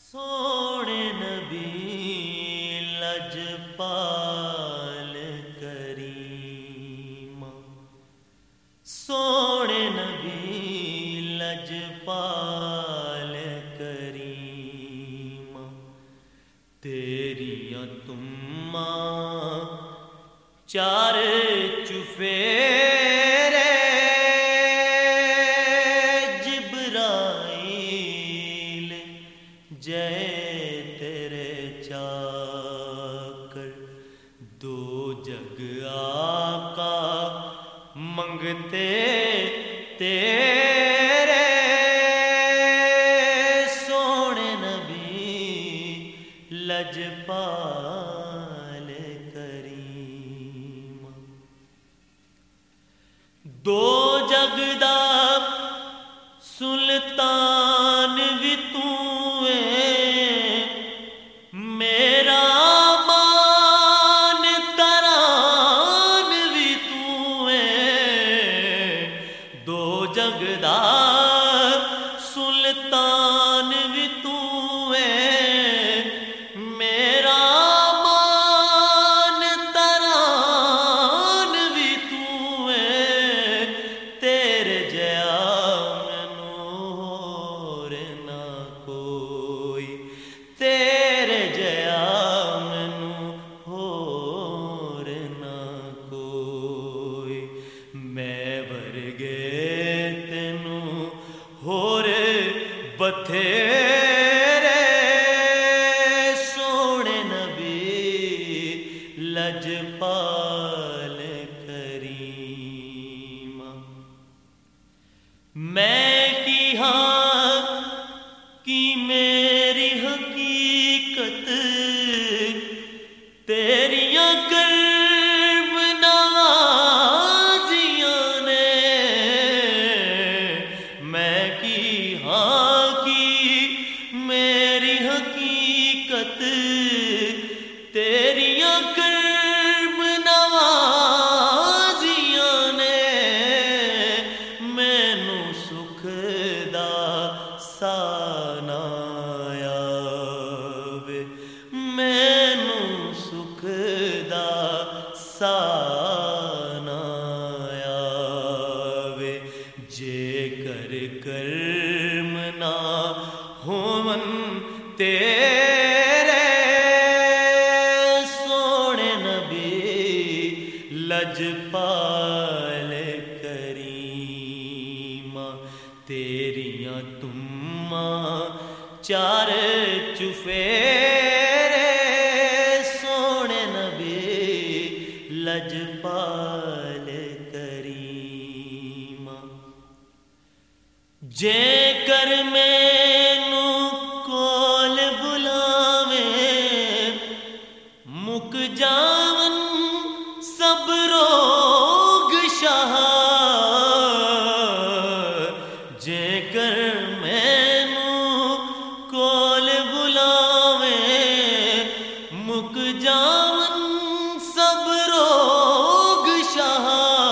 سونے نبی لجپال کریم، سونے نبی لجپال کریم، تیریاں تماں چار چفیرے جبرائیل جے تیرے چاکر، دو جگ آقا منگتے تیرے، سونے نبی لجپال کریم، دو جگ دا سلطان بھی تو میرا مان تران بھی تو دو جگ دا سلطان بھی تو میرا مان تران بھی تو تیرے جیا مینوں ہور نہ کوئی، تیرے جیا مینوں ہور نہ کوئی، میں ورگے تینوں ہور بتھیرے، سونے نبی لجپال کریم، میں کی ہاں کی میری حقیقت تیریاں کرم نوازیاں نے، میں کی ہاں کی میری حقیقت تیریاں کرم نوازیاں نے، مینوں سکھ دا سانا آوے، مینوں سکھ دا سانا آوے، جے کر کرم نہ ہون تیرے، سونے نبی لجپال کریم، تیریاں تماں چار چفیرے، سونے نبی لجپال کریم، جے کر مینوں کول بلاویں مک جاون سب روگ شاہ، جے کر مینوں کول بلاویں مک جاون سب روگ شاہ،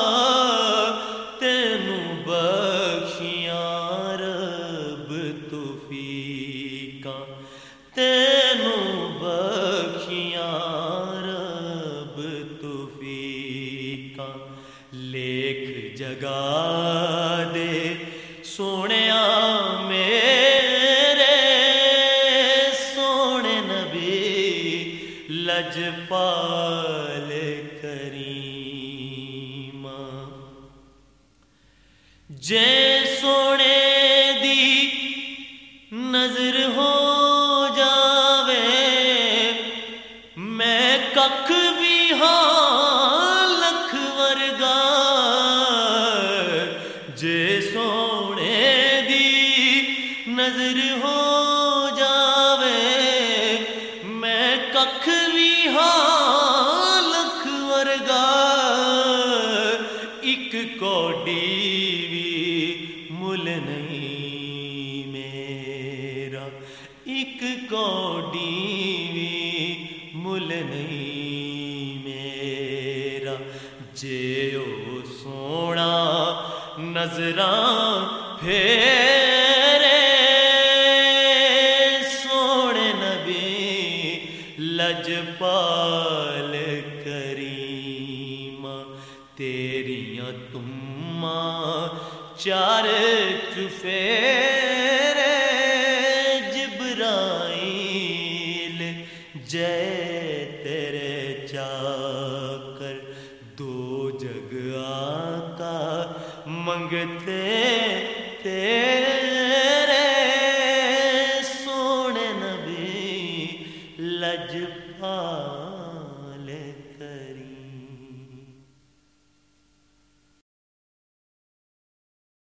تینوں بخشیاں رب توفیقاں، تینوں بخشیاں رب توفیقاں، لیکھ جگا دے سونیا میرے، سونے نبی لجپال کریم، جے سونے دی نظر ہو جاوے میں ککھ بھی ہاں لکھ ورگا، جے سونے دی نظر ہو جاوے میں ککھ بھی ہاں لکھ ورگا، ایک کوڈی بھی مل نہیں میرا، ایک کوڈی بھی مل نہیں میرا، جے او سونا نظراں پھیرے، سونے لجپال کریم تیریاں تماں چار چفیرے جبرائیل جے تیرے چاکر دو جگ آقا منگتے تیرے سونے نبی لجپال